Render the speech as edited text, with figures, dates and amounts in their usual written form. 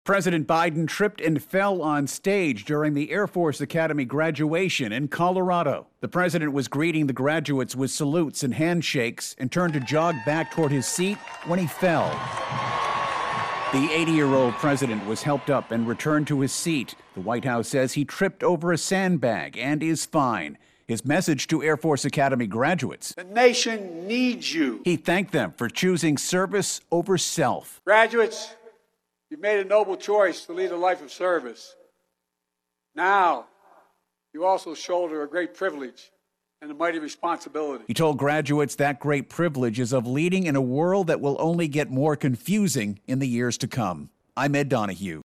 President Biden tripped and fell on stage during the Air Force Academy graduation in Colorado. The president was greeting the graduates with salutes and handshakes and turned to jog back toward his seat when he fell. The 80-year-old president was helped up and returned to his seat. The White House says he tripped over a sandbag and is fine. His message to Air Force Academy graduates: the nation needs you. He thanked them for choosing service over self. Graduates, you've made a noble choice to lead a life of service. Now, you also shoulder a great privilege and a mighty responsibility. He told graduates that great privilege is of leading in a world that will only get more confusing in the years to come. I'm Ed Donahue.